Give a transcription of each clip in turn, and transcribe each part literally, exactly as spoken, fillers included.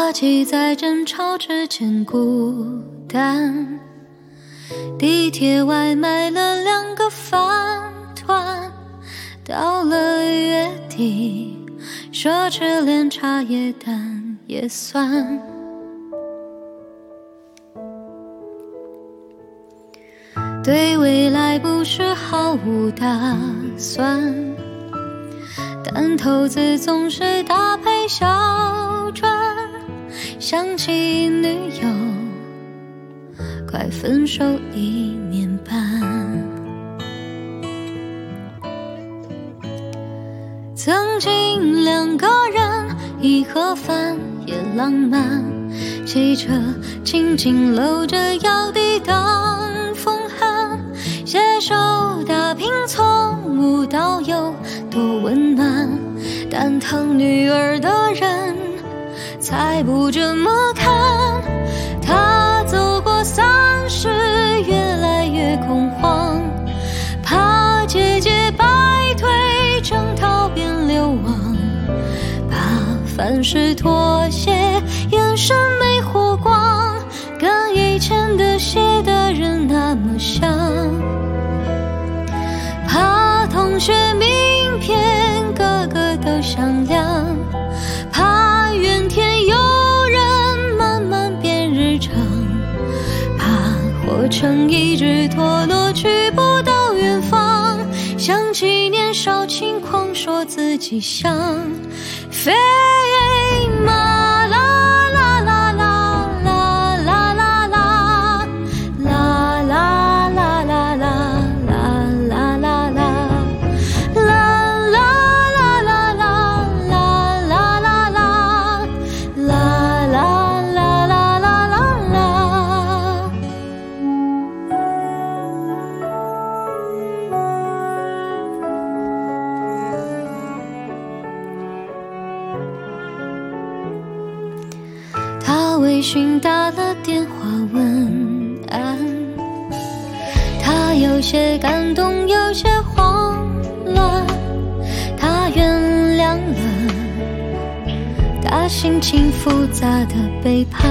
花期在争吵之前孤单，地铁外买了两个饭团，到了月底奢侈连茶叶蛋也算。对未来不是毫无打算，但投资总是大赔小赚。想起女友，快分手一年半。曾经两个人一盒饭也浪漫，骑车紧紧搂着腰地当风寒，携手打拼从无到有多温暖，但疼女儿的人才不这么看。他走过三十，越来越恐慌，怕姐姐败退，征讨变流亡，怕凡事妥协，眼神没火光，跟以前的写的人那么像，怕同学名片个个都响亮，怕怨天尤人慢慢变日常，怕活成一只陀螺去不到远方。想起年少轻狂，说自己像飞马啦啦啦啦啦啦啦啦啦啦啦啦啦啦啦啦啦。微信打了电话问安，他有些感动，有些慌乱，他原谅了他心情复杂的背叛。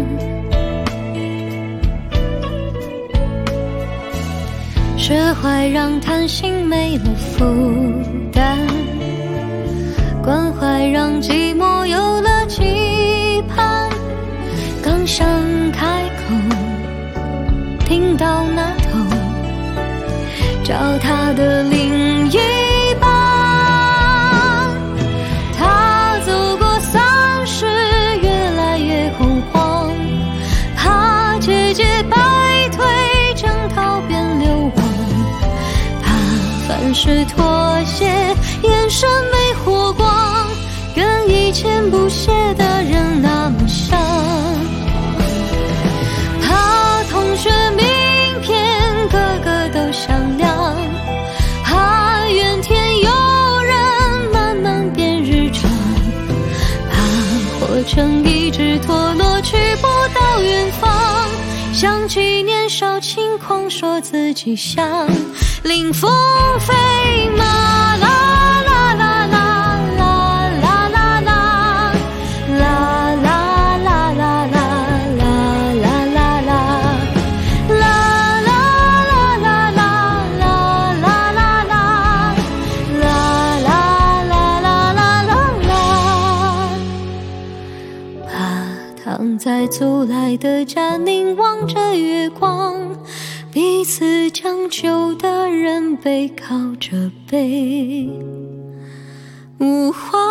释怀让贪心没了负担，关怀让寂寞有了期盼。刚想开口，听到那头找他的另一半。他走过三十，越来越恐慌，怕姐姐败退，征讨变流亡，怕凡事妥协，眼神没火光，跟以前不屑的人那么像。同学名片个个都响亮，怕怨天尤人慢慢变日常，怕活成一只陀螺去不到远方。想起年少轻狂，说自己像凌风飞马啦啦啦啦啦啦啦啦啦啦啦啦啦。躺在租来的家，凝望着月光，彼此将就的人背靠着背，无话